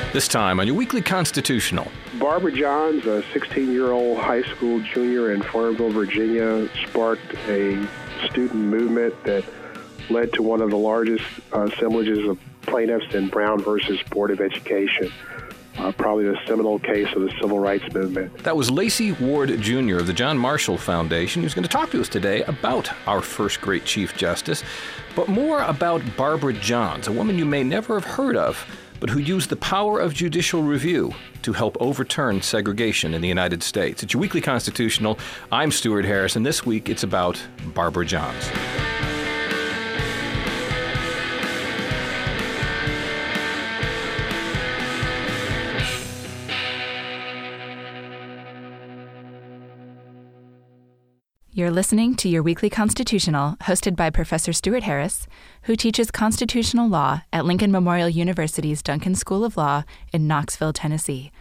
This time on your weekly Constitutional. Barbara Johns, a 16-year-old high school junior in Farmville, Virginia, sparked a student movement that led to one of the largest assemblages of plaintiffs in Brown versus Board of Education, probably the seminal case of the civil rights movement. That was Lacey Ward Jr. of the John Marshall Foundation, who's going to talk to us today about our first great Chief Justice, but more about Barbara Johns, a woman you may never have heard of, but who used the power of judicial review to help overturn segregation in the United States. It's your weekly Constitutional. I'm Stuart Harris, and this week it's about Barbara Johns. You're listening to your weekly Constitutional, hosted by Professor Stuart Harris, who teaches constitutional law at Lincoln Memorial University's Duncan School of Law in Knoxville, Tennessee.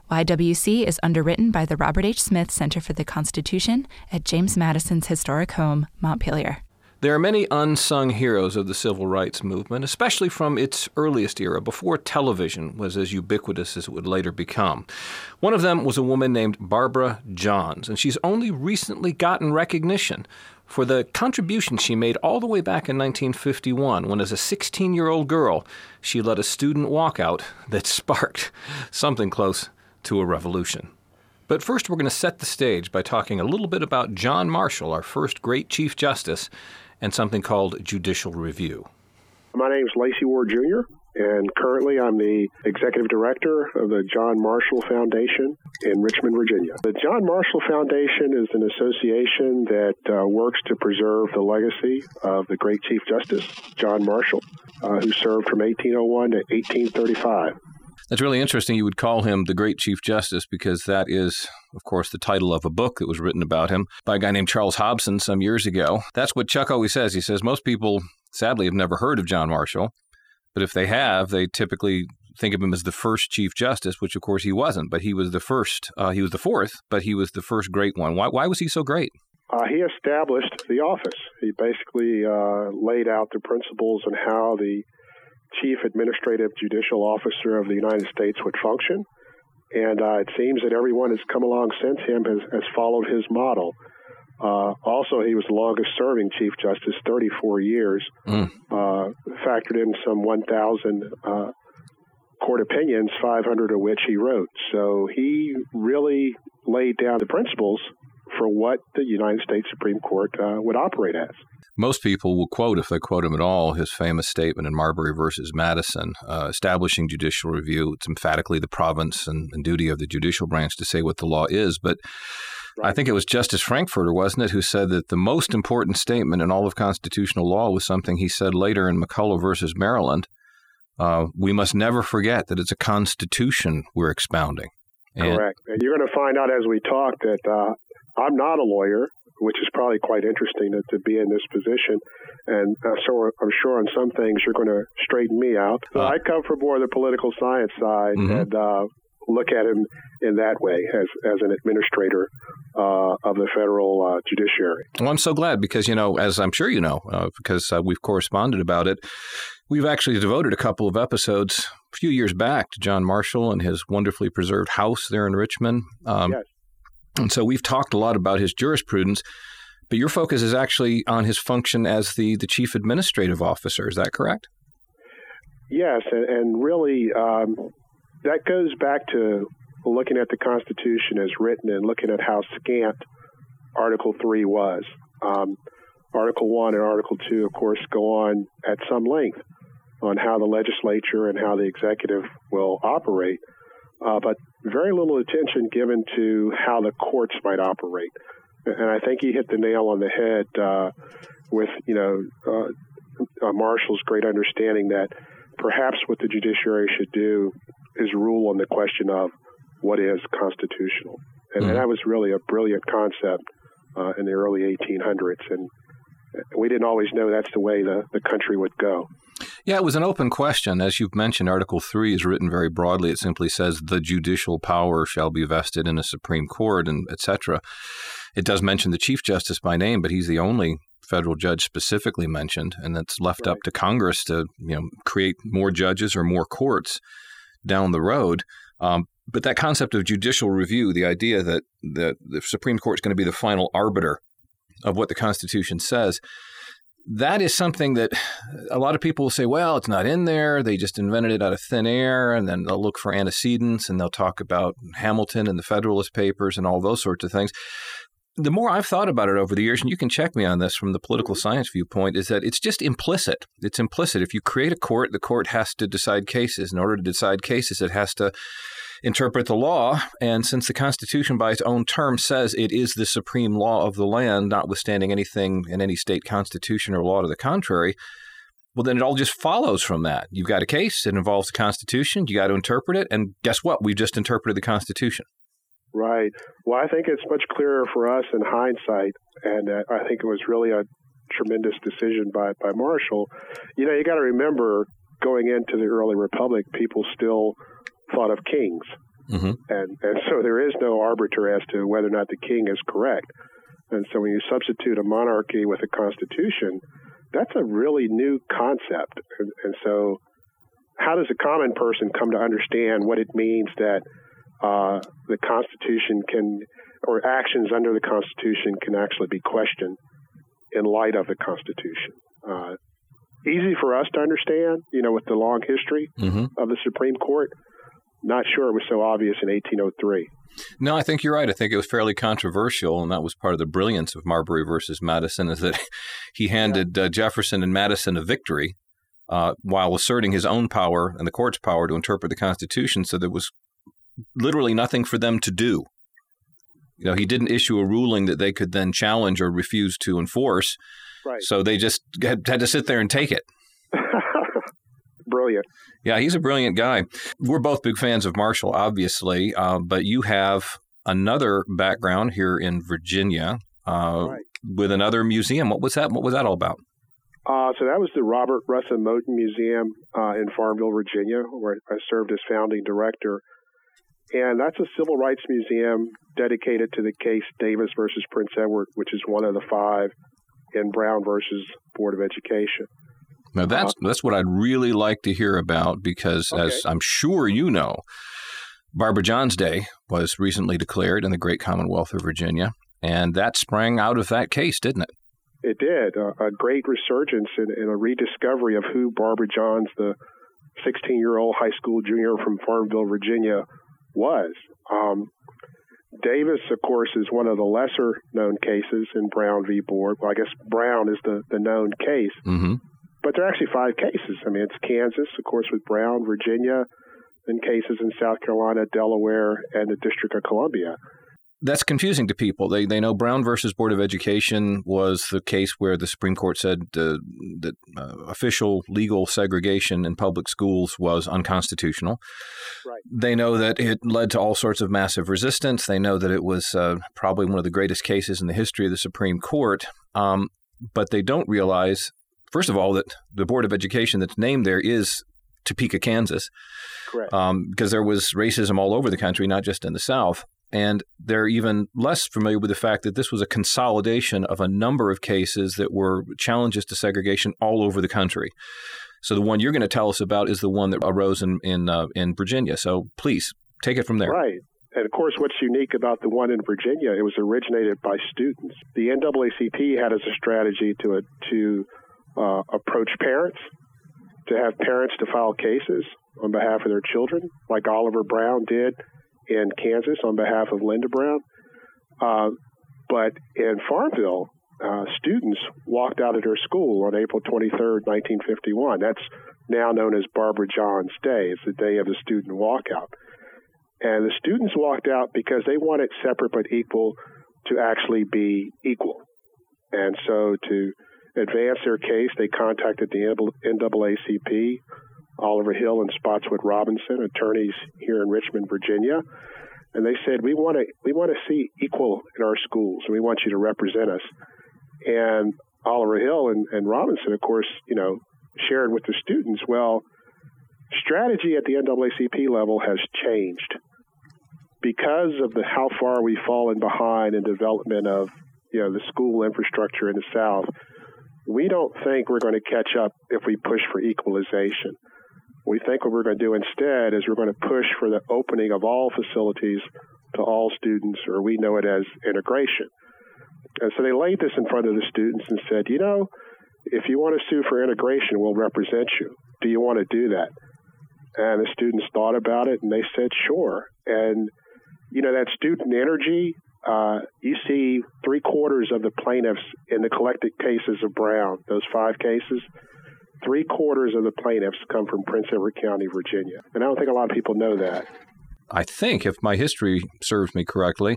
YWC is underwritten by the Robert H. Smith Center for the Constitution at James Madison's historic home, Montpelier. There are many unsung heroes of the civil rights movement, especially from its earliest era, before television was as ubiquitous as it would later become. One of them was a woman named Barbara Johns, and she's only recently gotten recognition for the contribution she made all the way back in 1951, when as a 16-year-old girl, she led a student walkout that sparked something close to a revolution. But first, we're going to set the stage by talking a little bit about John Marshall, our first great Chief Justice, and something called judicial review. My name is Lacey Ward Jr., and currently I'm the Executive Director of the John Marshall Foundation in Richmond, Virginia. The John Marshall Foundation is an association that works to preserve the legacy of the great Chief Justice, John Marshall, who served from 1801 to 1835. That's really interesting. You would call him the Great Chief Justice because that is, of course, the title of a book that was written about him by a guy named Charles Hobson some years ago. That's what Chuck always says. He says most people, sadly, have never heard of John Marshall, but if they have, they typically think of him as the first Chief Justice, which, of course, he wasn't, but he was the first. He was the fourth, but he was the first great one. Why was he so great? He established the office. He basically laid out the principles on how the Chief Administrative Judicial Officer of the United States would function. And it seems that everyone has come along since him has followed his model. Also, he was the longest-serving Chief Justice, 34 years, factored in some 1,000 court opinions, 500 of which he wrote. So he really laid down the principles for what the United States Supreme Court would operate as. Most people will quote, if they quote him at all, his famous statement in Marbury versus Madison, establishing judicial review. It's emphatically the province and duty of the judicial branch to say what the law is. But right. I think it was Justice Frankfurter, wasn't it, who said that the most important statement in all of constitutional law was something he said later in McCullough versus Maryland. We must never forget that it's a constitution we're expounding. Correct. And you're going to find out as we talk that I'm not a lawyer, which is probably quite interesting to be in this position. And so I'm sure on some things you're going to straighten me out. So I come from more the political science side and look at him in that way as an administrator of the federal judiciary. Well, I'm so glad because, as I'm sure you know, because we've corresponded about it, we've actually devoted a couple of episodes a few years back to John Marshall and his wonderfully preserved house there in Richmond. Yes. And so we've talked a lot about his jurisprudence, but your focus is actually on his function as the chief administrative officer. Is that correct? Yes, and really that goes back to looking at the Constitution as written and looking at how scant Article 3 was. Article 1 and Article 2, of course, go on at some length on how the legislature and how the executive will operate. But very little attention given to how the courts might operate. And I think he hit the nail on the head with, Marshall's great understanding that perhaps what the judiciary should do is rule on the question of what is constitutional. And that was really a brilliant concept in the early 1800s. And we didn't always know that's the way the country would go. Yeah, it was an open question. As you've mentioned, Article 3 is written very broadly. It simply says the judicial power shall be vested in a Supreme Court, and et cetera. It does mention the Chief Justice by name, but he's the only federal judge specifically mentioned, and that's left up to Congress to create more judges or more courts. down the road. But that concept of judicial review, the idea that the Supreme Court is going to be the final arbiter of what the Constitution says, that is something that a lot of people will say, well, it's not in there. They just invented it out of thin air, and then they'll look for antecedents, and they'll talk about Hamilton and the Federalist Papers and all those sorts of things. The more I've thought about it over the years, and you can check me on this from the political science viewpoint, is that it's just implicit. It's implicit. If you create a court, the court has to decide cases. In order to decide cases, it has to interpret the law. And since the Constitution by its own term says it is the supreme law of the land, notwithstanding anything in any state constitution or law to the contrary, well, then it all just follows from that. You've got a case, it involves the Constitution, you got to interpret it, and guess what? We've just interpreted the Constitution. Right. Well, I think it's much clearer for us in hindsight, and I think it was really a tremendous decision by Marshall. You got to remember, going into the early republic, people still thought of kings. Mm-hmm. And so there is no arbiter as to whether or not the king is correct. And so when you substitute a monarchy with a constitution, that's a really new concept. And so how does a common person come to understand what it means that the Constitution can, or actions under the Constitution can actually be questioned in light of the Constitution? Easy for us to understand, with the long history of the Supreme Court. Not sure it was so obvious in 1803. No, I think you're right. I think it was fairly controversial, and that was part of the brilliance of Marbury versus Madison, is that he handed Jefferson and Madison a victory while asserting his own power and the court's power to interpret the Constitution, so there was literally nothing for them to do. He didn't issue a ruling that they could then challenge or refuse to enforce, right. So they just had to sit there and take it. Brilliant. Yeah, he's a brilliant guy. We're both big fans of Marshall, obviously, but you have another background here in Virginia right. with another museum. What was that? What was that all about? So that was the Robert Russell Moton Museum in Farmville, Virginia, where I served as founding director. And that's a civil rights museum dedicated to the case Davis versus Prince Edward, which is one of the 5 in Brown versus Board of Education. Now, that's what I'd really like to hear about, because as I'm sure you know, Barbara John's Day was recently declared in the great Commonwealth of Virginia, and that sprang out of that case, didn't it? It did. A great resurgence and a rediscovery of who Barbara Johns, the 16-year-old high school junior from Farmville, Virginia, was. Davis, of course, is one of the lesser-known cases in Brown v. Board. Well, I guess Brown is the known case. Mm-hmm. But there are actually 5 cases. I mean, it's Kansas, of course, with Brown, Virginia, and cases in South Carolina, Delaware, and the District of Columbia. That's confusing to people. They know Brown versus Board of Education was the case where the Supreme Court said that official legal segregation in public schools was unconstitutional. Right. They know that it led to all sorts of massive resistance. They know that it was probably one of the greatest cases in the history of the Supreme Court. But they don't realize, first of all, that the Board of Education that's named there is Topeka, Kansas. Correct. Because there was racism all over the country, not just in the South. And they're even less familiar with the fact that this was a consolidation of a number of cases that were challenges to segregation all over the country. So the one you're going to tell us about is the one that arose in Virginia. So please, take it from there. Right. And, of course, what's unique about the one in Virginia, it was originated by students. The NAACP had as a strategy to approach parents, to have parents to file cases on behalf of their children, like Oliver Brown did in Kansas on behalf of Linda Brown. But in Farmville, students walked out of their school on April 23rd, 1951. That's now known as Barbara John's Day. It's the day of the student walkout. And the students walked out because they wanted separate but equal to actually be equal. And so to advance their case, they contacted the NAACP, Oliver Hill and Spotswood Robinson, attorneys here in Richmond, Virginia, and they said, we want to see equal in our schools, and we want you to represent us. And Oliver Hill and Robinson, of course, shared with the students, well, strategy at the NAACP level has changed because of how far we've fallen behind in development of the school infrastructure in the South. We don't think we're going to catch up if we push for equalization. We think what we're going to do instead is we're going to push for the opening of all facilities to all students, or we know it as integration. And so they laid this in front of the students and said, if you want to sue for integration, we'll represent you. Do you want to do that? And the students thought about it, and they said, sure. And, that student energy, you see 3/4 of the plaintiffs in the collected cases of Brown, those 5 cases, 3/4 of the plaintiffs come from Prince Edward County, Virginia. And I don't think a lot of people know that. I think, if my history serves me correctly,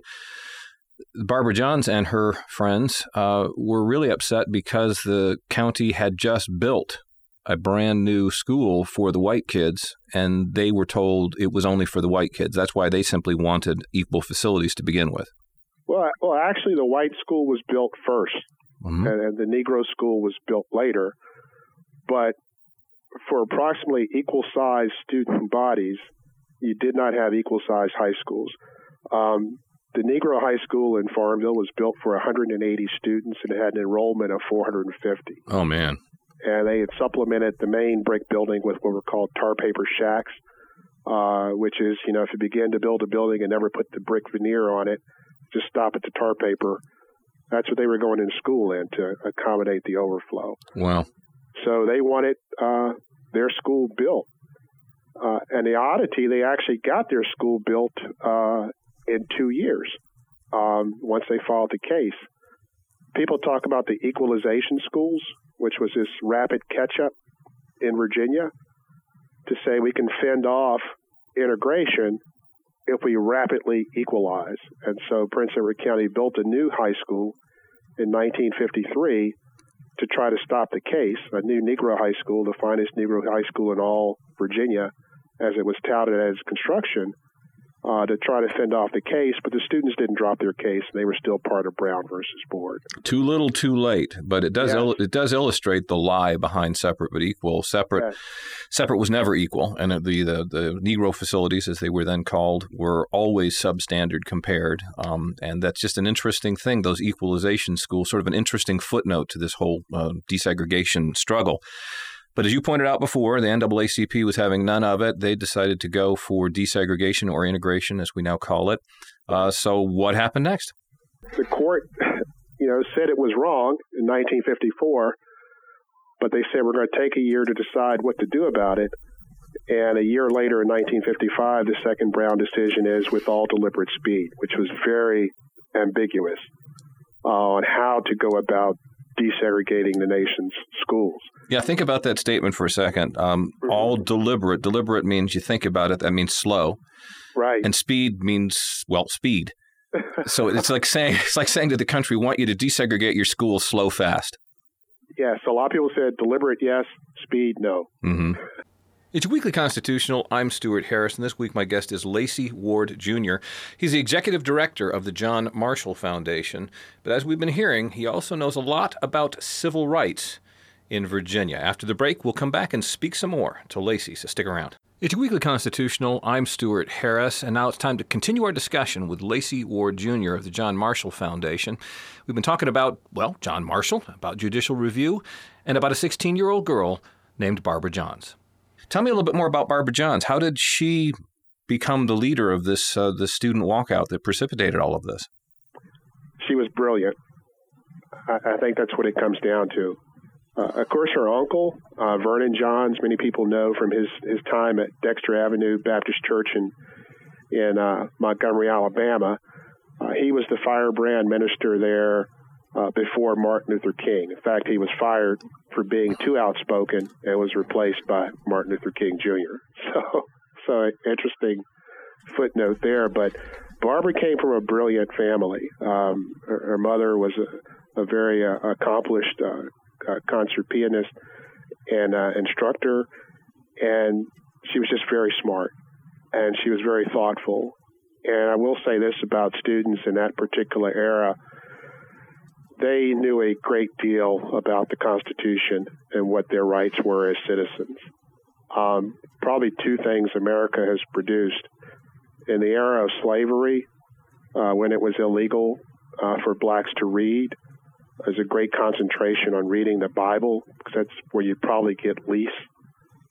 Barbara Johns and her friends were really upset because the county had just built a brand new school for the white kids, and they were told it was only for the white kids. That's why they simply wanted equal facilities to begin with. Well, actually, the white school was built first, and the Negro school was built later. But for approximately equal-sized student bodies, you did not have equal-sized high schools. The Negro High School in Farmville was built for 180 students and had an enrollment of 450. Oh, man. And they had supplemented the main brick building with what were called tar paper shacks, which is, if you begin to build a building and never put the brick veneer on it, just stop at the tar paper. That's what they were going in school in to accommodate the overflow. Wow. So they wanted their school built. And the oddity, they actually got their school built in 2 years once they filed the case. People talk about the equalization schools, which was this rapid catch-up in Virginia, to say we can fend off integration if we rapidly equalize. And so Prince Edward County built a new high school in 1953 to try to stop the case, a new Negro high school, the finest Negro high school in all Virginia, as it was touted as construction, to try to fend off the case, but the students didn't drop their case, and they were still part of Brown versus Board. Too little, too late. But it does it does illustrate the lie behind separate but equal. Separate was never equal, and the Negro facilities, as they were then called, were always substandard compared. And that's just an interesting thing. Those equalization schools, sort of an interesting footnote to this whole desegregation struggle. But as you pointed out before, the NAACP was having none of it. They decided to go for desegregation, or integration, as we now call it. So what happened next? The court, said it was wrong in 1954, but they said we're going to take a year to decide what to do about it. And a year later, in 1955, the second Brown decision is with all deliberate speed, which was very ambiguous on how to go about desegregating the nation's schools. Yeah, think about that statement for a second. All deliberate. Deliberate means you think about it. That means slow. Right. And speed means, speed. So it's like saying to the country, we want you to desegregate your schools slow, fast. Yeah, so a lot of people said deliberate, yes, speed, no. Mm-hmm. It's Weekly Constitutional. I'm Stuart Harris, and this week my guest is Lacy Ward, Jr. He's the executive director of the John Marshall Foundation. But as we've been hearing, he also knows a lot about civil rights in Virginia. After the break, we'll come back and speak some more to Lacy, so stick around. It's Weekly Constitutional. I'm Stuart Harris, and now it's time to continue our discussion with Lacy Ward, Jr. of the John Marshall Foundation. We've been talking about, John Marshall, about judicial review, and about a 16-year-old girl named Barbara Johns. Tell me a little bit more about Barbara Johns. How did she become the leader of this the student walkout that precipitated all of this? She was brilliant. I think that's what it comes down to. Of course, her uncle, Vernon Johns, many people know from his time at Dexter Avenue Baptist Church in Montgomery, Alabama. He was the firebrand minister there before Martin Luther King. In fact, he was fired for being too outspoken and was replaced by Martin Luther King Jr. So interesting footnote there. But Barbara came from a brilliant family. Her mother was a very accomplished concert pianist and instructor, and she was just very smart, and she was very thoughtful. And I will say this about students in that particular era: they knew a great deal about the Constitution and what their rights were as citizens. Probably two things America has produced. In the era of slavery, when it was illegal for blacks to read, there's a great concentration on reading the Bible, because that's where you probably get least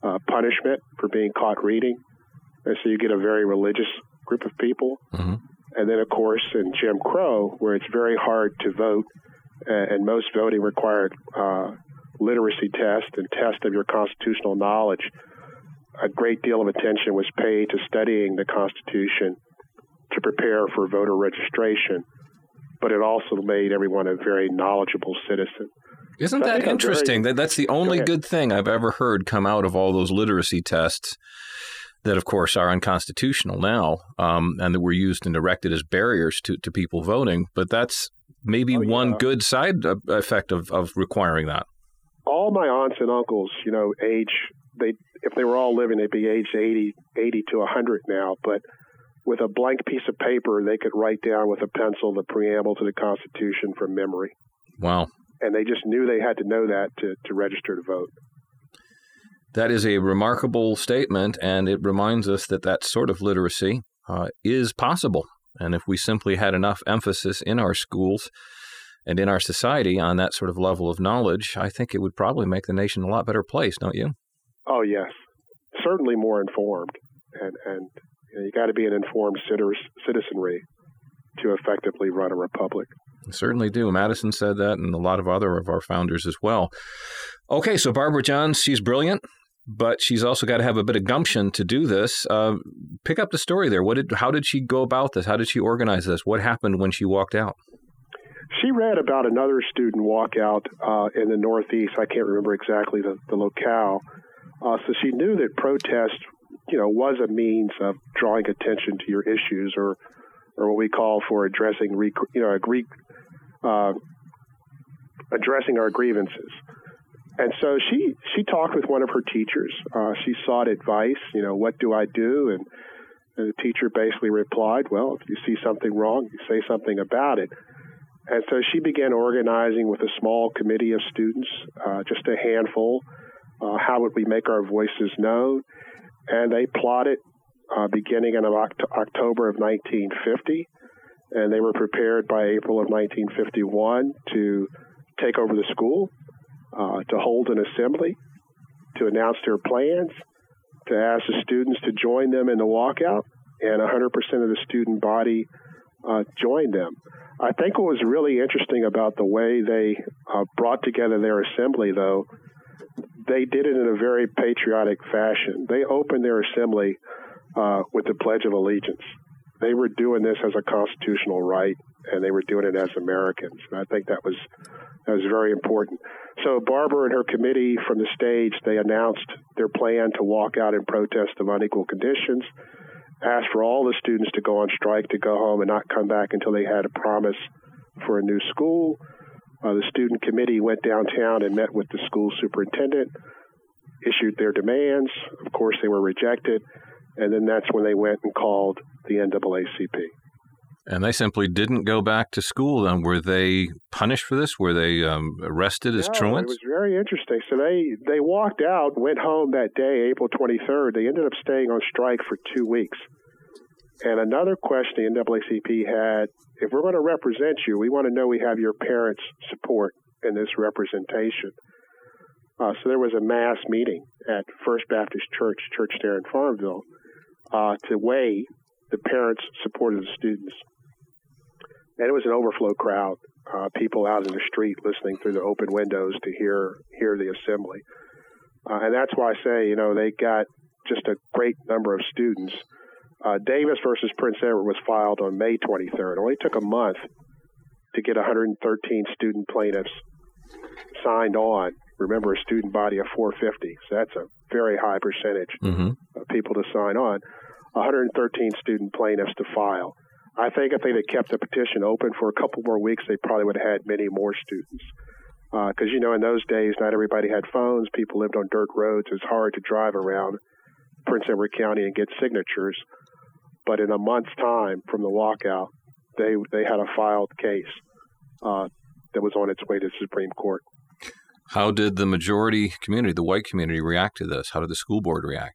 punishment for being caught reading. And so you get a very religious group of people. Mm-hmm. And then, of course, in Jim Crow, where it's very hard to vote, and most voting required literacy test and test of your constitutional knowledge, a great deal of attention was paid to studying the Constitution to prepare for voter registration. But it also made everyone a very knowledgeable citizen. Isn't that interesting? That's the only good thing I've ever heard come out of all those literacy tests that, of course, are unconstitutional now, and that were used and erected as barriers to people voting. But that's maybe one good side effect of requiring that. All my aunts and uncles, if they were all living, they'd be aged 80 to 100 now. But with a blank piece of paper, they could write down with a pencil the preamble to the Constitution from memory. Wow. And they just knew they had to know that to register to vote. That is a remarkable statement, and it reminds us that that sort of literacy is possible. And if we simply had enough emphasis in our schools and in our society on that sort of level of knowledge, I think it would probably make the nation a lot better place, don't you? Oh, yes. Certainly more informed. And you got to be an informed citizenry to effectively run a republic. Certainly do. Madison said that, and a lot of other of our founders as well. Okay, so Barbara Johns, she's brilliant, but she's also got to have a bit of gumption to do this. Pick up the story there. How did she go about this? How did she organize this? What happened when she walked out? She read about another student walkout in the Northeast. I can't remember exactly the locale. So she knew that protest, was a means of drawing attention to your issues, or what we call for addressing our grievances. And so she talked with one of her teachers. She sought advice. What do I do? And the teacher basically replied, well, if you see something wrong, you say something about it. And so she began organizing with a small committee of students, just a handful. How would we make our voices known? And they plotted beginning in October of 1950, and they were prepared by April of 1951 to take over the school, to hold an assembly, to announce their plans, to ask the students to join them in the walkout, and 100% of the student body joined them. I think what was really interesting about the way they brought together their assembly, though, they did it in a very patriotic fashion. They opened their assembly with the Pledge of Allegiance. They were doing this as a constitutional right, and they were doing it as Americans. And I think that was very important. So Barbara and her committee from the stage, they announced their plan to walk out in protest of unequal conditions, asked for all the students to go on strike, to go home and not come back until they had a promise for a new school. The student committee went downtown and met with the school superintendent, issued their demands. Of course, they were rejected. And then that's when they went and called the NAACP. And they simply didn't go back to school then. Were they punished for this? Were they arrested as truants? It was very interesting. So they walked out, went home that day, April 23rd. They ended up staying on strike for 2 weeks. And another question the NAACP had, if we're going to represent you, we want to know we have your parents' support in this representation. So there was a mass meeting at First Baptist Church there in Farmville, to weigh the parents' support of the students. And it was an overflow crowd, people out in the street listening through the open windows to hear the assembly. And that's why I say, they got just a great number of students. Davis versus Prince Edward was filed on May 23rd. It only took a month to get 113 student plaintiffs signed on. Remember, a student body of 450, so that's a very high percentage of people to sign on. 113 student plaintiffs to file. I think if they'd have kept the petition open for a couple more weeks, they probably would have had many more students. Because, in those days, not everybody had phones. People lived on dirt roads. It was hard to drive around Prince Edward County and get signatures. But in a month's time from the walkout, they had a filed case that was on its way to the Supreme Court. How did the majority community, the white community, react to this? How did the school board react?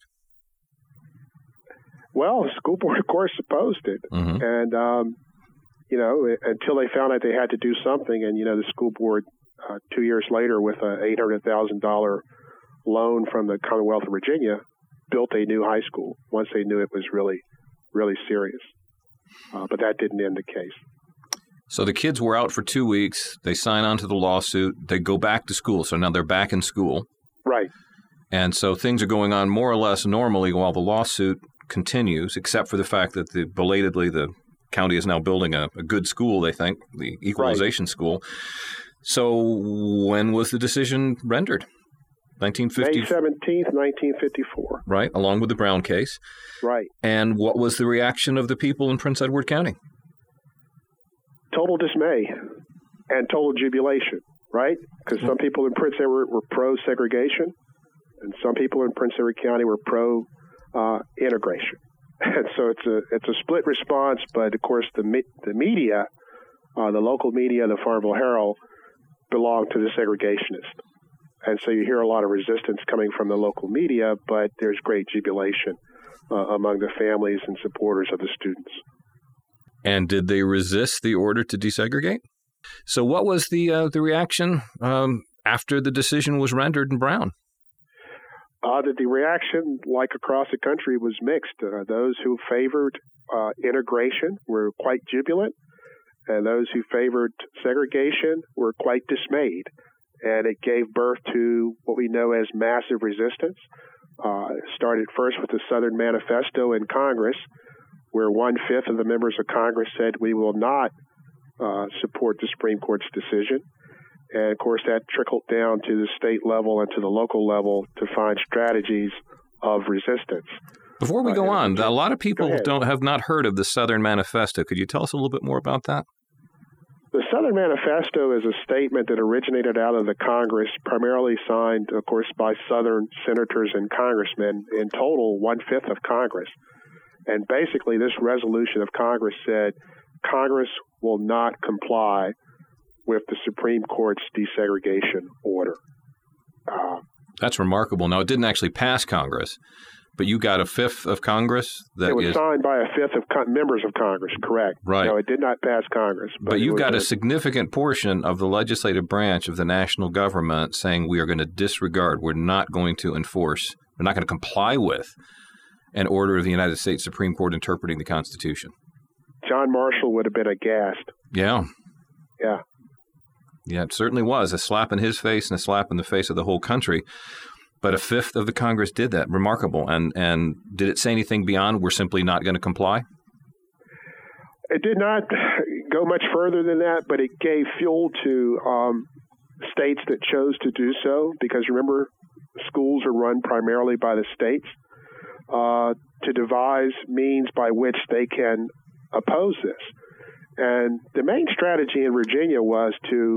Well, the school board, of course, opposed it. And, until they found out they had to do something. And, the school board, 2 years later, with a $800,000 loan from the Commonwealth of Virginia, built a new high school once they knew it was really, really serious. But that didn't end the case. So the kids were out for 2 weeks. They sign on to the lawsuit. They go back to school. So now they're back in school. Right. And so things are going on more or less normally while the lawsuit continues, except for the fact that belatedly the county is now building a good school, they think, the equalization school. So when was the decision rendered? 1950? May 17th, 1954. Right, along with the Brown case. Right. And what was the reaction of the people in Prince Edward County? Total dismay and total jubilation, right? Because some people in Prince Edward were pro-segregation, and some people in Prince Edward County were pro-integration. And so it's a split response, but of course the media, the local media, the Farmville Herald, belong to the segregationists. And so you hear a lot of resistance coming from the local media, but there's great jubilation among the families and supporters of the students. And did they resist the order to desegregate? So what was the reaction after the decision was rendered in Brown? The reaction, like across the country, was mixed. Those who favored integration were quite jubilant, and those who favored segregation were quite dismayed. And it gave birth to what we know as massive resistance. It started first with the Southern Manifesto in Congress, where 1/5 of the members of Congress said we will not support the Supreme Court's decision. And, of course, that trickled down to the state level and to the local level to find strategies of resistance. Before we go on, a lot of people have not heard of the Southern Manifesto. Could you tell us a little bit more about that? The Southern Manifesto is a statement that originated out of the Congress, primarily signed, of course, by Southern senators and congressmen, in total 1/5 of Congress. And basically, this resolution of Congress said Congress will not comply with the Supreme Court's desegregation order. That's remarkable. Now, it didn't actually pass Congress, but you got 1/5 of Congress? It was signed by 1/5 of members of Congress, correct. Right. No, it did not pass Congress. But you got a significant portion of the legislative branch of the national government saying we are going to disregard, we're not going to enforce, we're not going to comply with an order of the United States Supreme Court interpreting the Constitution. John Marshall would have been aghast. Yeah. Yeah. Yeah, it certainly was a slap in his face and a slap in the face of the whole country. But 1/5 of the Congress did that. Remarkable. And did it say anything beyond we're simply not going to comply? It did not go much further than that, but it gave fuel to states that chose to do so, because remember, schools are run primarily by the states, to devise means by which they can oppose this. And the main strategy in Virginia was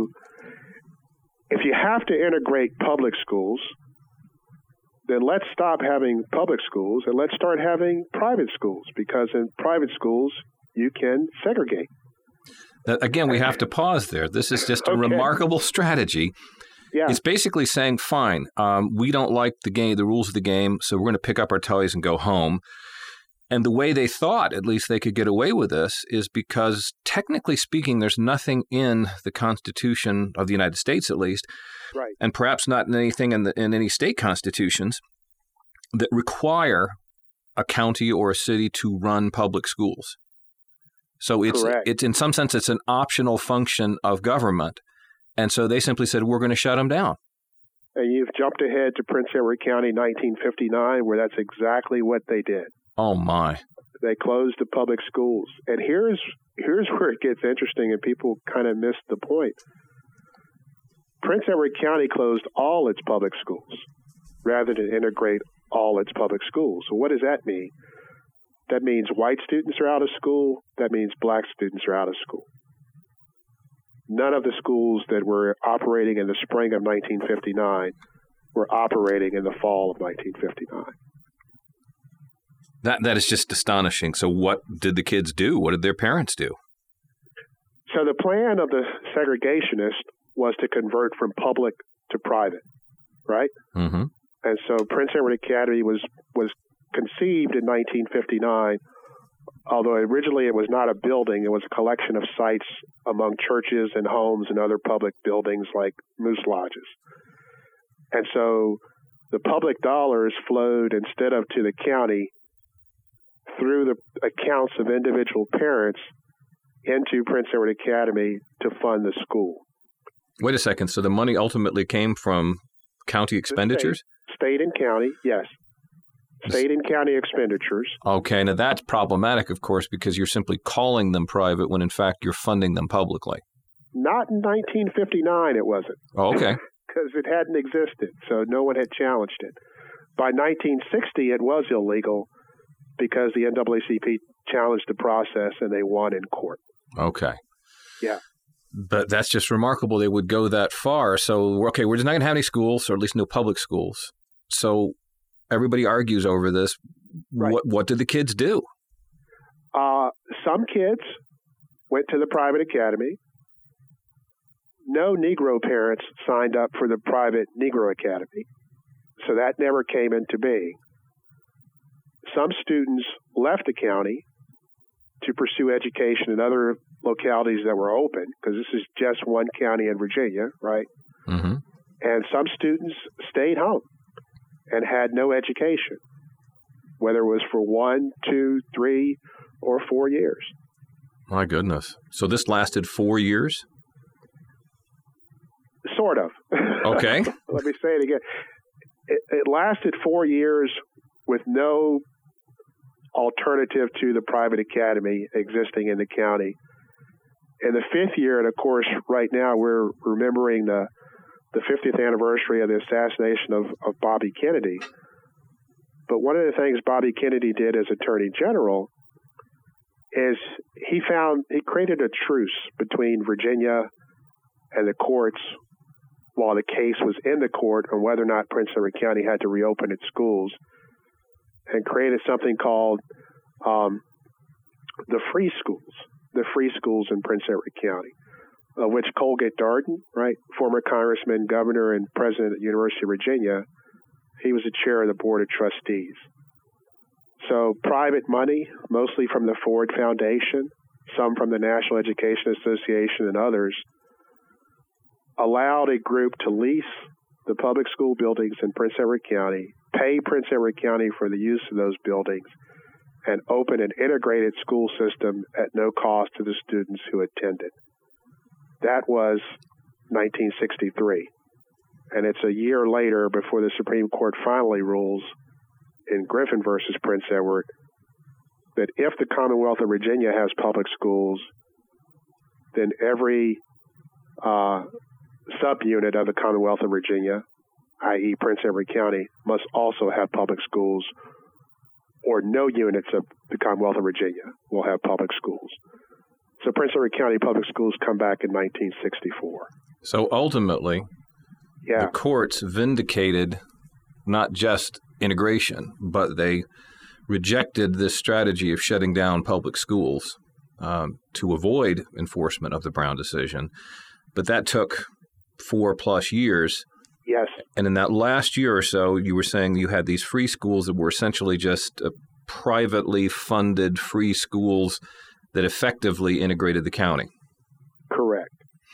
if you have to integrate public schools, then let's stop having public schools and let's start having private schools, because in private schools, you can segregate. Again, we have to pause there. This is just a remarkable strategy. Yeah. It's basically saying, fine, we don't like the rules of the game, so we're going to pick up our toys and go home. And the way they thought, at least they could get away with this, is because technically speaking, there's nothing in the Constitution of the United States, at least, right, and perhaps not in anything in any state constitutions that require a county or a city to run public schools. So it's in some sense, it's an optional function of government. And so they simply said, we're going to shut them down. And you've jumped ahead to Prince Edward County, 1959, where that's exactly what they did. Oh, my. They closed the public schools. And here's where it gets interesting, and people kind of miss the point. Prince Edward County closed all its public schools rather than integrate all its public schools. So what does that mean? That means white students are out of school. That means black students are out of school. None of the schools that were operating in the spring of 1959 were operating in the fall of 1959. That is just astonishing. So what did the kids do? What did their parents do? So the plan of the segregationists was to convert from public to private, right? Mm-hmm. And so Prince Edward Academy was conceived in 1959, although originally it was not a building. It was a collection of sites among churches and homes and other public buildings like moose lodges. And so the public dollars flowed instead of to the county through the accounts of individual parents into Prince Edward Academy to fund the school. Wait a second. So the money ultimately came from county expenditures? State and county, yes. State and county expenditures. Okay. Now that's problematic, of course, because you're simply calling them private when in fact you're funding them publicly. Not in 1959, it wasn't. Oh, okay. Because it hadn't existed, so no one had challenged it. By 1960, it was illegal because the NAACP challenged the process and they won in court. Okay. Yeah. But that's just remarkable they would go that far. So, okay, we're just not going to have any schools, or at least no public schools. So everybody argues over this. Right. What did the kids do? Some kids went to the private academy. No Negro parents signed up for the private Negro Academy, so that never came into being. Some students left the county to pursue education in other localities that were open, because this is just one county in Virginia, right? Mm-hmm. And some students stayed home and had no education, whether it was for 1, 2, 3, or 4 years. My goodness. So this lasted 4 years? Sort of. Okay. Let me say it again. It lasted 4 years with no alternative to the private academy existing in the county. In the 5th year, and of course, right now we're remembering the 50th anniversary of the assassination of Bobby Kennedy. But one of the things Bobby Kennedy did as Attorney General is he created a truce between Virginia and the courts while the case was in the court on whether or not Prince Edward County had to reopen its schools, and created something called the free schools in Prince Edward County, which Colgate Darden, right, former congressman, governor, and president at the University of Virginia, he was the chair of the board of trustees. So private money, mostly from the Ford Foundation, some from the National Education Association and others, allowed a group to lease the public school buildings in Prince Edward County, pay Prince Edward County for the use of those buildings, and open an integrated school system at no cost to the students who attended. That was 1963. And it's a year later before the Supreme Court finally rules in Griffin versus Prince Edward that if the Commonwealth of Virginia has public schools, then every subunit of the Commonwealth of Virginia, i.e. Prince Edward County, must also have public schools, or no units of the Commonwealth of Virginia will have public schools. So Prince Edward County public schools come back in 1964. So ultimately, the courts vindicated not just integration, but they rejected this strategy of shutting down public schools to avoid enforcement of the Brown decision. But that took 4+ years. Yes. And in that last year or so, you were saying you had these free schools that were essentially just privately funded free schools that effectively integrated the county. Correct.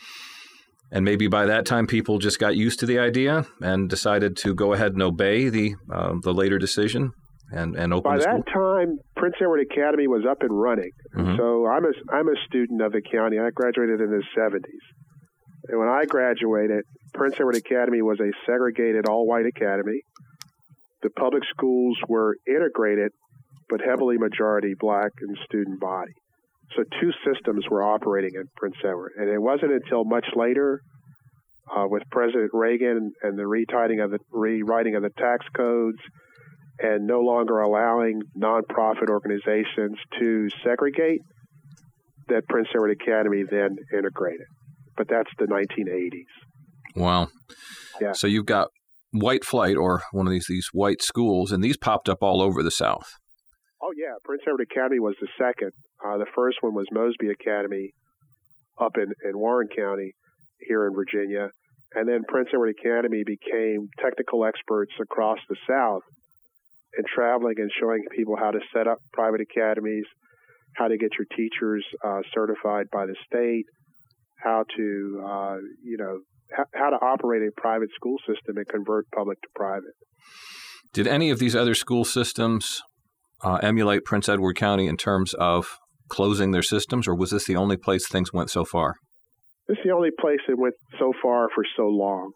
And maybe by that time, people just got used to the idea and decided to go ahead and obey the later decision and open by the school. By that time, Prince Edward Academy was up and running. Mm-hmm. So I'm a student of the county. I graduated in the 70s. And when I graduated, Prince Edward Academy was a segregated all-white academy. The public schools were integrated, but heavily majority black in student body. So 2 systems were operating in Prince Edward. And it wasn't until much later, with President Reagan and the rewriting of the tax codes and no longer allowing nonprofit organizations to segregate, that Prince Edward Academy then integrated. But that's the 1980s. Wow. Yeah. So you've got White Flight, or one of these white schools, and these popped up all over the South. Oh, yeah. Prince Edward Academy was the second. The first one was Mosby Academy up in Warren County here in Virginia. And then Prince Edward Academy became technical experts across the South in traveling and showing people how to set up private academies, how to get your teachers certified by the state, how to, how to operate a private school system and convert public to private. Did any of these other school systems emulate Prince Edward County in terms of closing their systems, or was this the only place things went so far? This is the only place it went so far for so long.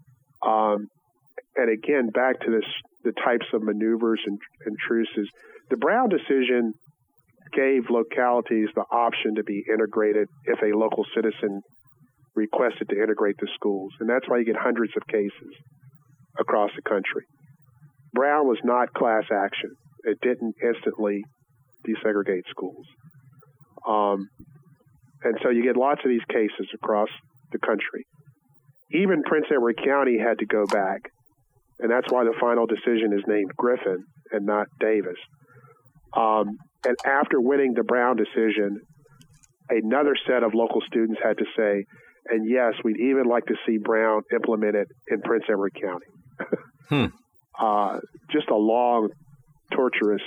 And again, back to the types of maneuvers and truces. The Brown decision gave localities the option to be integrated if a local citizen requested to integrate the schools. And that's why you get hundreds of cases across the country. Brown was not class action. It didn't instantly desegregate schools. And so you get lots of these cases across the country. Even Prince Edward County had to go back. And that's why the final decision is named Griffin and not Davis. And after winning the Brown decision, another set of local students had to say, and yes, we'd even like to see Brown implemented in Prince Edward County. Just a long, torturous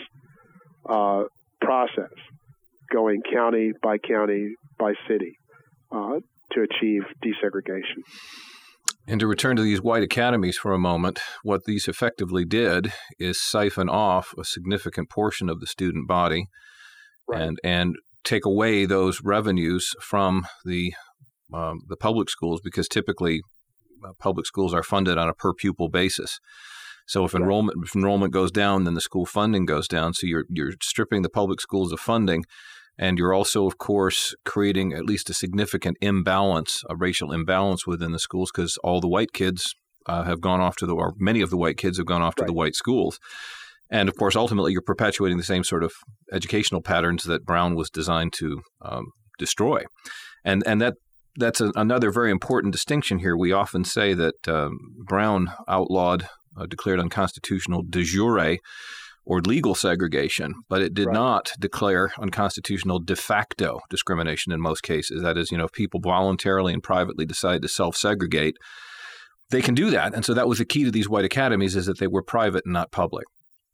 process, going county by city to achieve desegregation. And to return to these white academies for a moment, what these effectively did is siphon off a significant portion of the student body, right, and take away those revenues from the public schools, because typically public schools are funded on a per pupil basis. So if enrollment goes down, then the school funding goes down. So you're stripping the public schools of funding. And you're also, of course, creating at least a significant imbalance, a racial imbalance within the schools, because all the white kids have gone off to or many of the white kids have gone off to the white schools. And, of course, ultimately, you're perpetuating the same sort of educational patterns that Brown was designed to destroy. And that's another very important distinction here. We often say that Brown outlawed, declared unconstitutional de jure, or legal segregation, but it did not declare unconstitutional de facto discrimination in most cases. That is, if people voluntarily and privately decide to self-segregate, they can do that. And so that was the key to these white academies, is that they were private and not public.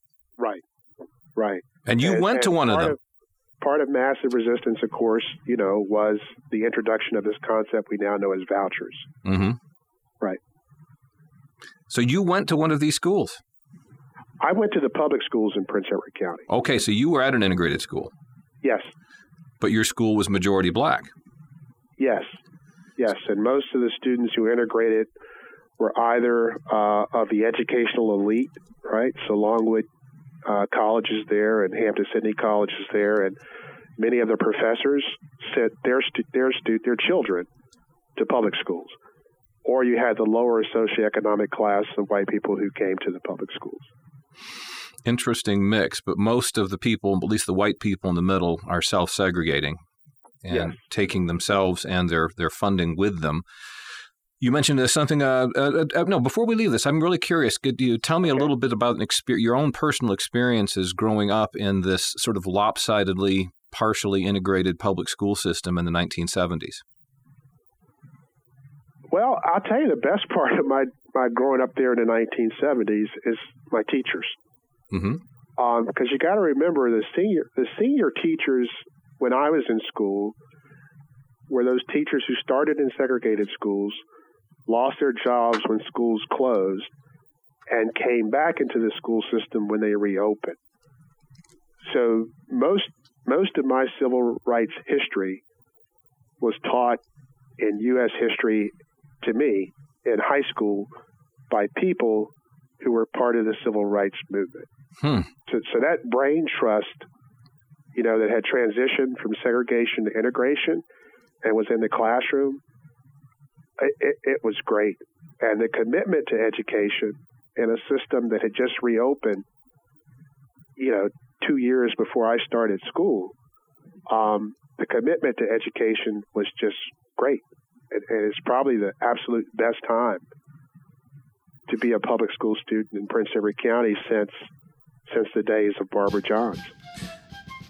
Right. And you went to one of them. Part of massive resistance, of course, was the introduction of this concept we now know as vouchers. Mm-hmm. Right. So you went to one of these schools? I went to the public schools in Prince Edward County. Okay, so you were at an integrated school. Yes. But your school was majority black. Yes. And most of the students who integrated were either of the educational elite, right? So Longwood College is there, and Hampton-Sydney College is there, and many of the professors sent their children to public schools. Or you had the lower socioeconomic class of white people who came to the public schools. Interesting mix, but most of the people, at least the white people in the middle, are self-segregating and taking themselves and their funding with them. You mentioned something. No, before we leave this, I'm really curious. Could you tell me a little bit about your own personal experiences growing up in this sort of lopsidedly, partially integrated public school system in the 1970s? Well, I'll tell you the best part of my growing up there in the 1970s is my teachers. Mm-hmm. Because you got to remember the senior teachers when I was in school were those teachers who started in segregated schools, lost their jobs when schools closed, and came back into the school system when they reopened. So most of my civil rights history was taught in U.S. history to me in high school by people who were part of the civil rights movement. So that brain trust, that had transitioned from segregation to integration and was in the classroom, it was great. And the commitment to education in a system that had just reopened, 2 years before I started school, the commitment to education was just great. And it's probably the absolute best time to be a public school student in Prince Edward County since the days of Barbara Johns.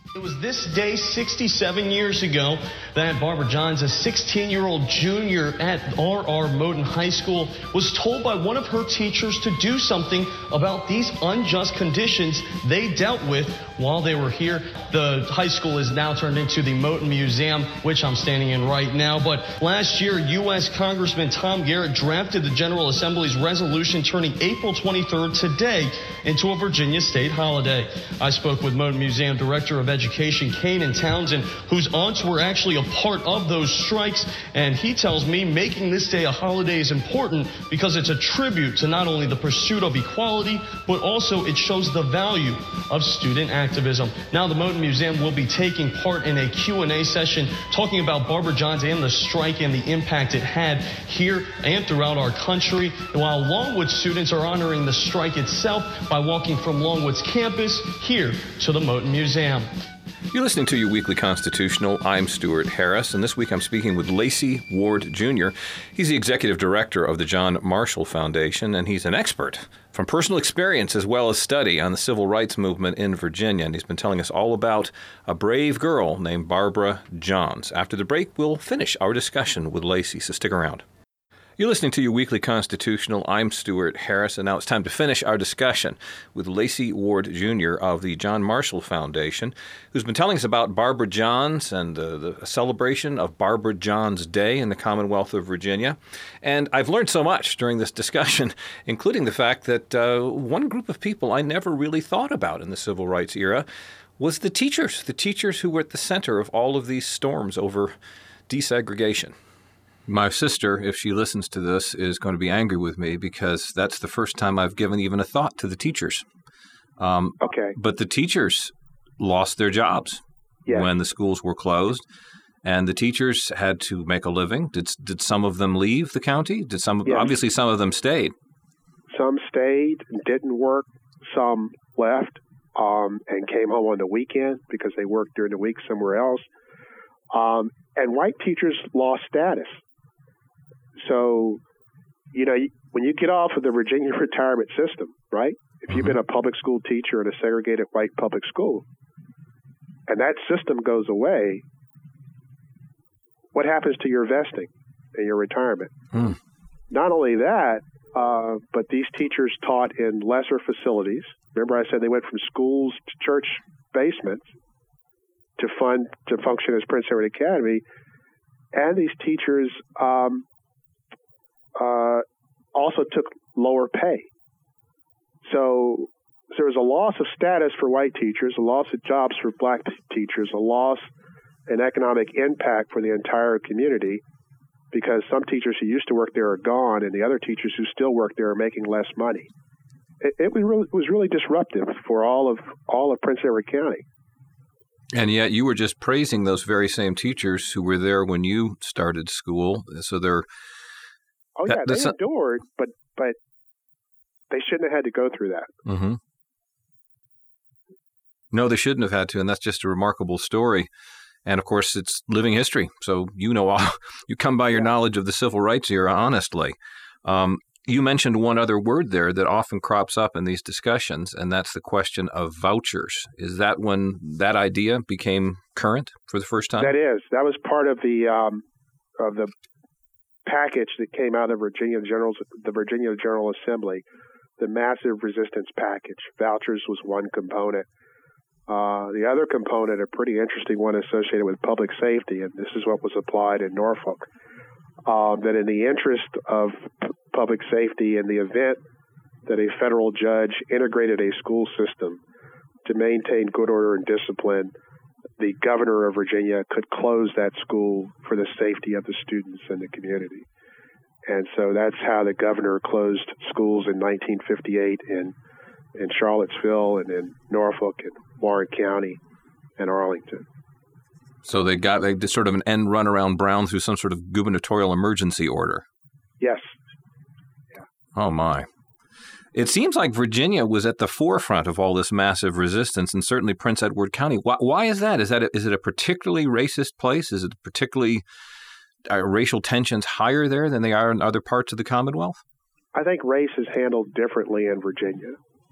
It was this day 67 years ago that Barbara Johns, a 16-year-old junior at R.R. Moten High School, was told by one of her teachers to do something about these unjust conditions they dealt with while they were here. The high school is now turned into the Moten Museum, which I'm standing in right now. But last year, U.S. Congressman Tom Garrett drafted the General Assembly's resolution turning April 23rd today into a Virginia state holiday. I spoke with Moten Museum Director of Education, Kanan Townsend, whose aunts were actually a part of those strikes. And he tells me making this day a holiday is important because it's a tribute to not only the pursuit of equality, but also it shows the value of student activism. Now the Moten Museum will be taking part in a Q&A session talking about Barbara Johns and the strike and the impact it had here and throughout our country. While Longwood students are honoring the strike itself by walking from Longwood's campus here to the Moten Museum. You're listening to your Weekly Constitutional. I'm Stuart Harris, and this week I'm speaking with Lacey Ward Jr. He's the executive director of the John Marshall Foundation, and he's an expert from personal experience as well as study on the civil rights movement in Virginia, and he's been telling us all about a brave girl named Barbara Johns. After the break, we'll finish our discussion with Lacey, so stick around. You're listening to your Weekly Constitutional. I'm Stuart Harris, and now it's time to finish our discussion with Lacey Ward Jr. of the John Marshall Foundation, who's been telling us about Barbara Johns and the celebration of Barbara Johns Day in the Commonwealth of Virginia. And I've learned so much during this discussion, including the fact that one group of people I never really thought about in the civil rights era was the teachers who were at the center of all of these storms over desegregation. My sister, if she listens to this, is going to be angry with me because that's the first time I've given even a thought to the teachers. Okay. But the teachers lost their jobs when the schools were closed, and the teachers had to make a living. Did some of them leave the county? Obviously, some of them stayed. Some stayed and didn't work. Some left and came home on the weekend because they worked during the week somewhere else. And white teachers lost status. So, when you get off of the Virginia retirement system, right? If you've been a public school teacher in a segregated white public school, and that system goes away, what happens to your vesting and your retirement? Not only that, but these teachers taught in lesser facilities. Remember I said they went from schools to church basements to function as Prince Edward Academy, and these teachers also took lower pay. So there was a loss of status for white teachers, a loss of jobs for black teachers, a loss in economic impact for the entire community because some teachers who used to work there are gone, and the other teachers who still work there are making less money. It was really disruptive for all of Prince Edward County. And yet you were just praising those very same teachers who were there when you started school. So they're... Oh, yeah, they endured, but they shouldn't have had to go through that. Mm-hmm. No, they shouldn't have had to, and that's just a remarkable story. And, of course, it's living history. So you come by your knowledge of the civil rights era honestly. You mentioned one other word there that often crops up in these discussions, and that's the question of vouchers. Is that when that idea became current for the first time? That is. That was part of the package that came out of the Virginia General Assembly, the massive resistance package. Vouchers was one component. The other component, a pretty interesting one associated with public safety, and this is what was applied in Norfolk, that in the interest of public safety, in the event that a federal judge integrated a school system to maintain good order and discipline, the governor of Virginia could close that school for the safety of the students and the community. And so that's how the governor closed schools in 1958 in Charlottesville and in Norfolk and Warren County and Arlington. So they did sort of an end run around Brown through some sort of gubernatorial emergency order. Yes. Yeah. Oh, my. It seems like Virginia was at the forefront of all this massive resistance, and certainly Prince Edward County. Why is that? Is it a particularly racist place? Is it particularly racial tensions higher there than they are in other parts of the Commonwealth? I think race is handled differently in Virginia.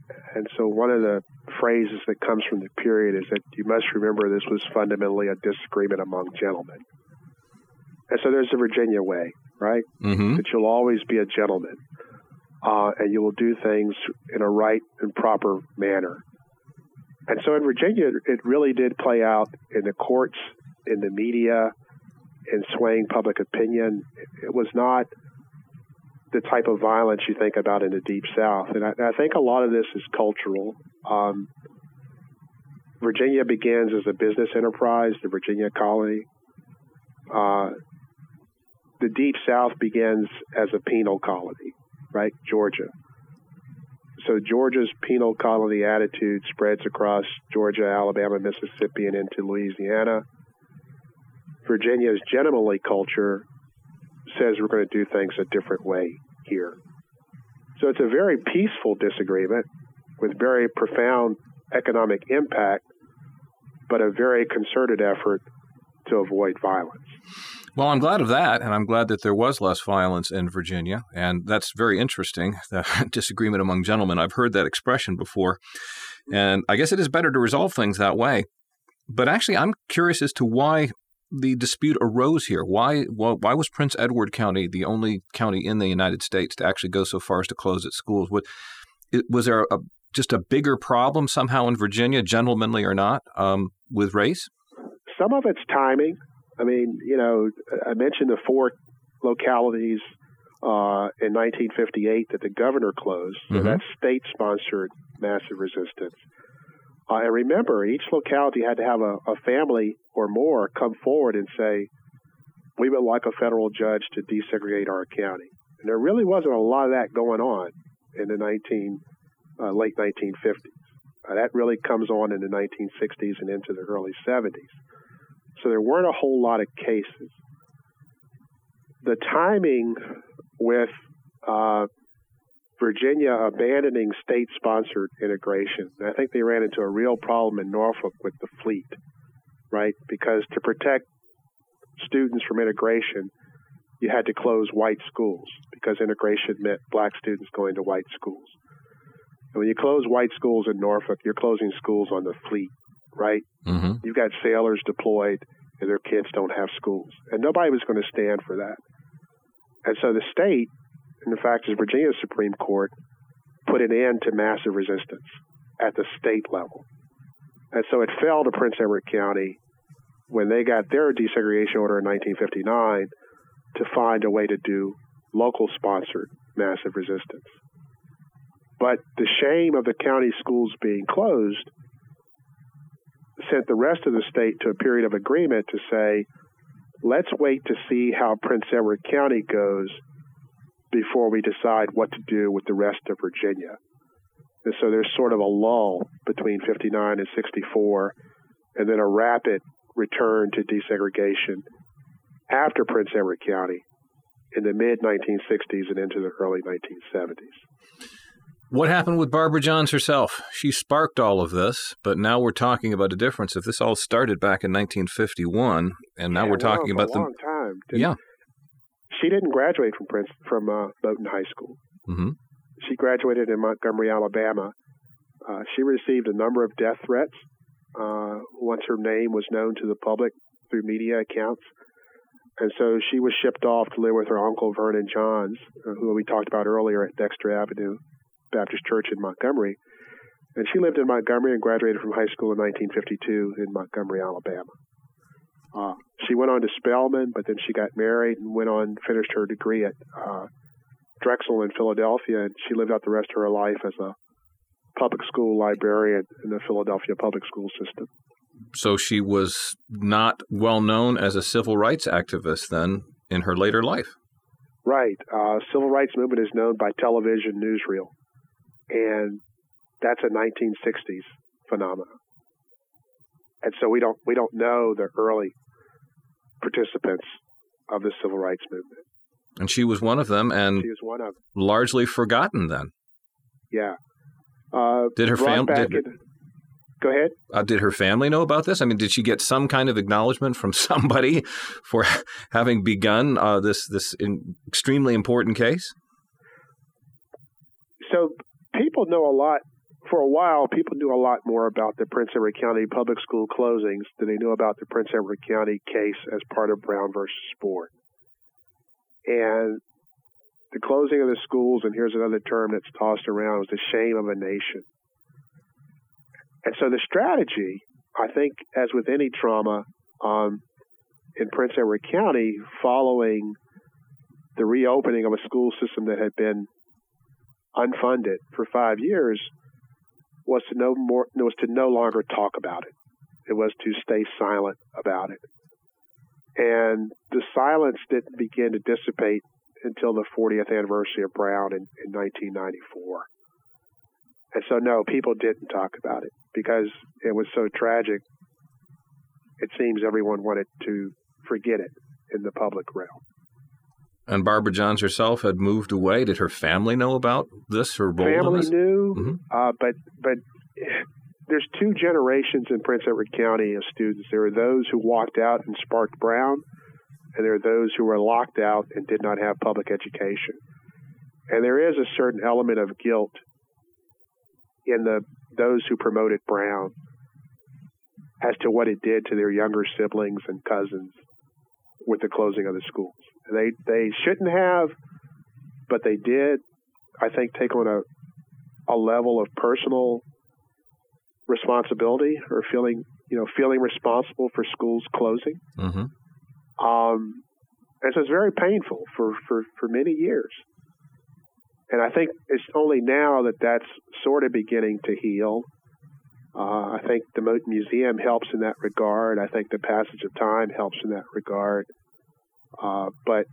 And so one of the phrases that comes from the period is that you must remember this was fundamentally a disagreement among gentlemen. And so there's the Virginia way, right? Mm-hmm. That you'll always be a gentleman, and you will do things in a right and proper manner. And so in Virginia, it really did play out in the courts, in the media, in swaying public opinion. It was not the type of violence you think about in the Deep South. And I think a lot of this is cultural. Virginia begins as a business enterprise, the Virginia colony. The Deep South begins as a penal colony, right? Georgia. So Georgia's penal colony attitude spreads across Georgia, Alabama, Mississippi, and into Louisiana. Virginia's gentlemanly culture says we're going to do things a different way here. So it's a very peaceful disagreement with very profound economic impact, but a very concerted effort to avoid violence. Well, I'm glad of that, and I'm glad that there was less violence in Virginia, and that's very interesting, the disagreement among gentlemen. I've heard that expression before, and I guess it is better to resolve things that way. But actually, I'm curious as to why the dispute arose here. Why was Prince Edward County the only county in the United States to actually go so far as to close its schools? Was there just a bigger problem somehow in Virginia, gentlemanly or not, with race? Some of it's timing. I mean, I mentioned the 4 localities in 1958 that the governor closed. So Mm-hmm. that's state-sponsored massive resistance. And remember, each locality had to have a family or more come forward and say, we would like a federal judge to desegregate our county. And there really wasn't a lot of that going on in the late 1950s. That really comes on in the 1960s and into the early 70s. So there weren't a whole lot of cases. The timing with Virginia abandoning state-sponsored integration, I think they ran into a real problem in Norfolk with the fleet, right? Because to protect students from integration, you had to close white schools because integration meant black students going to white schools. And when you close white schools in Norfolk, you're closing schools on the fleet, right? Mm-hmm. You've got sailors deployed and their kids don't have schools. And nobody was going to stand for that. And so the state, and in fact, the Virginia Supreme Court, put an end to massive resistance at the state level. And so it fell to Prince Edward County when they got their desegregation order in 1959 to find a way to do local-sponsored massive resistance. But the shame of the county schools being closed sent the rest of the state to a period of agreement to say, let's wait to see how Prince Edward County goes before we decide what to do with the rest of Virginia. And so there's sort of a lull between 59 and 64, and then a rapid return to desegregation after Prince Edward County in the mid-1960s and into the early 1970s. What happened with Barbara Johns herself? She sparked all of this, but now we're talking about a difference. If this all started back in 1951, and now we're talking about a long time. Yeah. She didn't graduate from Bowdoin High School. Mm-hmm. She graduated in Montgomery, Alabama. She received a number of death threats once her name was known to the public through media accounts. And so she was shipped off to live with her uncle, Vernon Johns, who we talked about earlier at Dexter Avenue Baptist Church in Montgomery. And she lived in Montgomery and graduated from high school in 1952 in Montgomery, Alabama. She went on to Spelman, but then she got married and went on, finished her degree at Drexel in Philadelphia, and she lived out the rest of her life as a public school librarian in the Philadelphia public school system. So she was not well known as a civil rights activist then in her later life. Right. Civil rights movement is known by television newsreel, and that's a 1960s phenomenon. And so we don't know the early participants of the civil rights movement. And she was one of them, and she was one of them. Largely forgotten then. Yeah. Did her family? Go ahead. Did her family know about this? I mean, did she get some kind of acknowledgement from somebody for having begun this extremely important case? So people know a lot for a while, people knew a lot more about the Prince Edward County public school closings than they knew about the Prince Edward County case as part of Brown versus Board. And the closing of the schools, and here's another term that's tossed around, was the shame of a nation. And so the strategy, I think, as with any trauma in Prince Edward County, following the reopening of a school system that had been unfunded for 5 years, was to no longer talk about it. It was to stay silent about it. And the silence didn't begin to dissipate until the 40th anniversary of Brown in 1994. And so, no, people didn't talk about it because it was so tragic. It seems everyone wanted to forget it in the public realm. And Barbara Johns herself had moved away. Did her family know about this? Her role family in this? Knew, but there's two generations in Prince Edward County of students. There are those who walked out and sparked Brown, and there are those who were locked out and did not have public education. And there is a certain element of guilt in those who promoted Brown as to what it did to their younger siblings and cousins with the closing of the schools. They shouldn't have, but they did, I think, take on a level of personal responsibility or feeling responsible for schools closing. Mm-hmm. And so it's very painful for many years. And I think it's only now that that's sort of beginning to heal. I think the Moten Museum helps in that regard. I think the passage of time helps in that regard. But,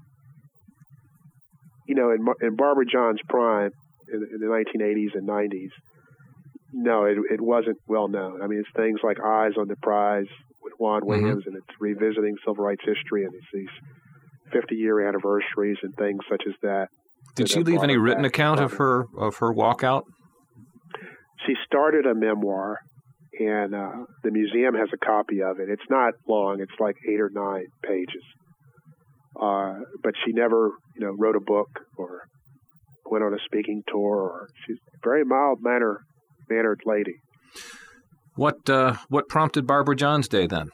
in Barbara John's prime, in the 1980s and 90s, no, it wasn't well known. I mean, it's things like Eyes on the Prize with Juan Williams, and it's revisiting civil rights history, and it's these 50-year anniversaries and things such as that. Did she leave any written account of her walkout? She started a memoir, and the museum has a copy of it. It's not long; it's like 8 or 9 pages. But she never, wrote a book or went on a speaking tour. Or she's a very mild-mannered lady. What prompted Barbara Johns Day then?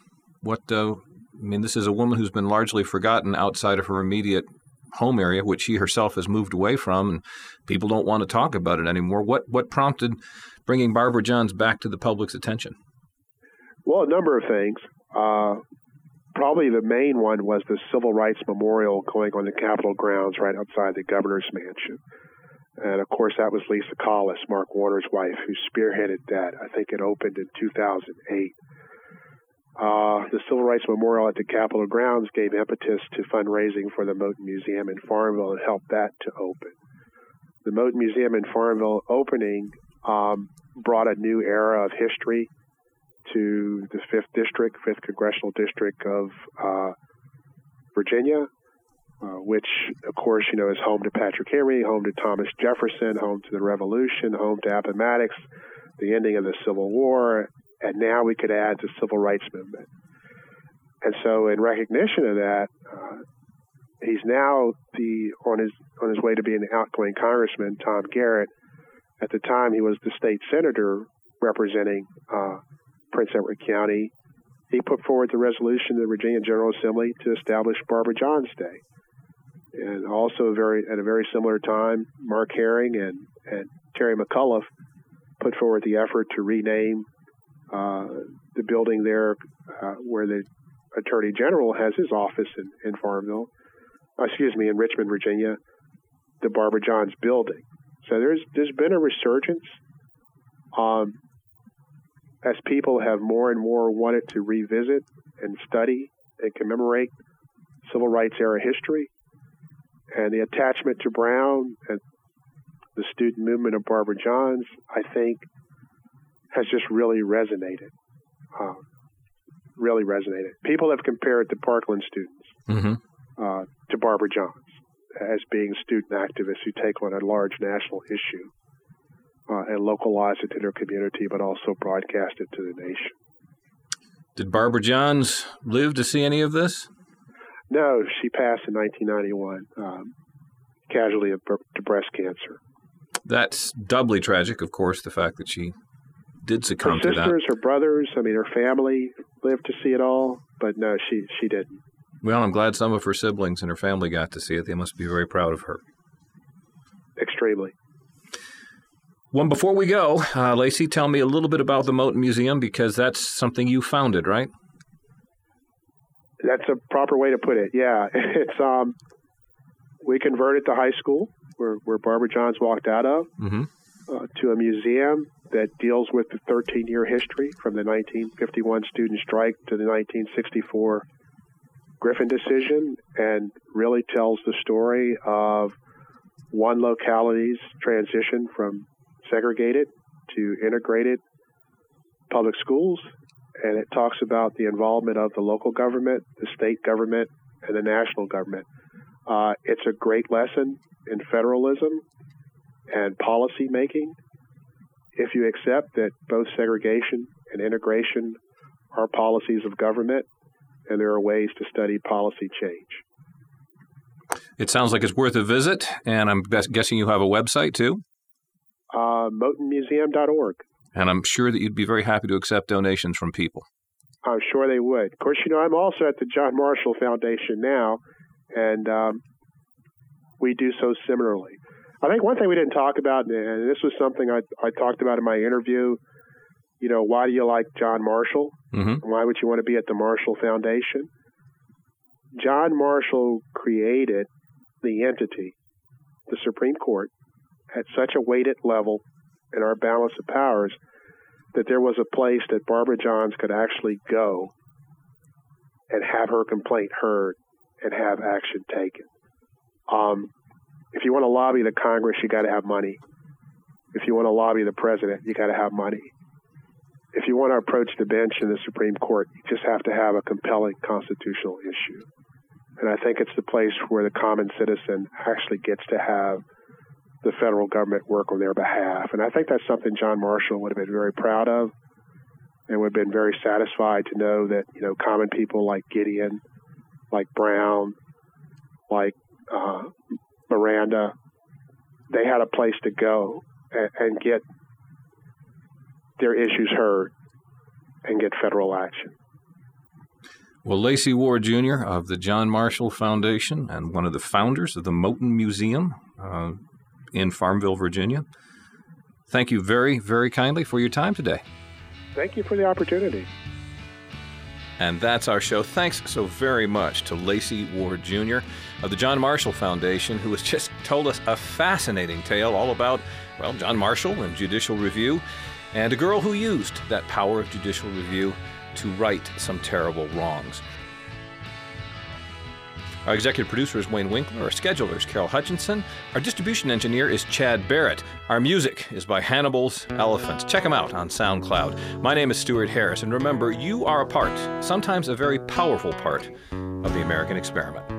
This is a woman who's been largely forgotten outside of her immediate home area, which she herself has moved away from, and people don't want to talk about it anymore. What prompted bringing Barbara Johns back to the public's attention? Well, a number of things. Probably the main one was the Civil Rights Memorial going on the Capitol grounds right outside the governor's mansion. And, of course, that was Lisa Collis, Mark Warner's wife, who spearheaded that. I think it opened in 2008. The Civil Rights Memorial at the Capitol grounds gave impetus to fundraising for the Moten Museum in Farmville and helped that to open. The Moten Museum in Farmville opening brought a new era of history to the 5th Congressional District of Virginia, which, of course, is home to Patrick Henry, home to Thomas Jefferson, home to the Revolution, home to Appomattox, the ending of the Civil War, and now we could add the Civil Rights Movement. And so in recognition of that, he's now on his way to being the outgoing congressman, Tom Garrett. At the time, he was the state senator representing Prince Edward County. He put forward the resolution to the Virginia General Assembly to establish Barbara Johns Day. And also at a very similar time, Mark Herring and Terry McCullough put forward the effort to rename the building there where the Attorney General has his office in in Richmond, Virginia, the Barbara Johns Building. So there's been a resurgence as people have more and more wanted to revisit and study and commemorate civil rights era history. And the attachment to Brown and the student movement of Barbara Johns, I think, has just really resonated. People have compared the Parkland students to Barbara Johns as being student activists who take on a large national issue and localize it to their community, but also broadcast it to the nation. Did Barbara Johns live to see any of this? No, she passed in 1991, casualty to breast cancer. That's doubly tragic, of course, the fact that she did succumb to that. Her sisters, her brothers, her family lived to see it all, but no, she didn't. Well, I'm glad some of her siblings and her family got to see it. They must be very proud of her. Extremely. Well, before we go, Lacey, tell me a little bit about the Moton Museum, because that's something you founded, right? That's a proper way to put it. Yeah, it's we converted the high school where Barbara Johns walked out of to a museum that deals with the 13-year history from the 1951 student strike to the 1964 Griffin decision, and really tells the story of one locality's transition from segregated to integrated public schools. And it talks about the involvement of the local government, the state government, and the national government. It's a great lesson in federalism and policy making if you accept that both segregation and integration are policies of government, and there are ways to study policy change. It sounds like it's worth a visit, and I'm guessing you have a website too? MotonMuseum.org. And I'm sure that you'd be very happy to accept donations from people. I'm sure they would. Of course, I'm also at the John Marshall Foundation now, and we do so similarly. I think one thing we didn't talk about, and this was something I talked about in my interview, why do you like John Marshall? Mm-hmm. Why would you want to be at the Marshall Foundation? John Marshall created the entity, the Supreme Court, at such a weighted level in our balance of powers that there was a place that Barbara Johns could actually go and have her complaint heard and have action taken. If you want to lobby the Congress, you got to have money. If you want to lobby the president, you got to have money. If you want to approach the bench in the Supreme Court, you just have to have a compelling constitutional issue. And I think it's the place where the common citizen actually gets to have the federal government work on their behalf. And I think that's something John Marshall would have been very proud of, and would have been very satisfied to know that, common people like Gideon, like Brown, like Miranda, they had a place to go and get their issues heard and get federal action. Well, Lacey Ward Jr. of the John Marshall Foundation and one of the founders of the Moton Museum in Farmville, Virginia, thank you very, very kindly for your time today. Thank you for the opportunity. And that's our show. Thanks so very much to Lacey Ward Jr. of the John Marshall Foundation, who has just told us a fascinating tale all about, John Marshall and judicial review, and a girl who used that power of judicial review to right some terrible wrongs. Our executive producer is Wayne Winkler. Our scheduler is Carol Hutchinson. Our distribution engineer is Chad Barrett. Our music is by Hannibal's Elephants. Check them out on SoundCloud. My name is Stuart Harris, and remember, you are a part, sometimes a very powerful part, of the American experiment.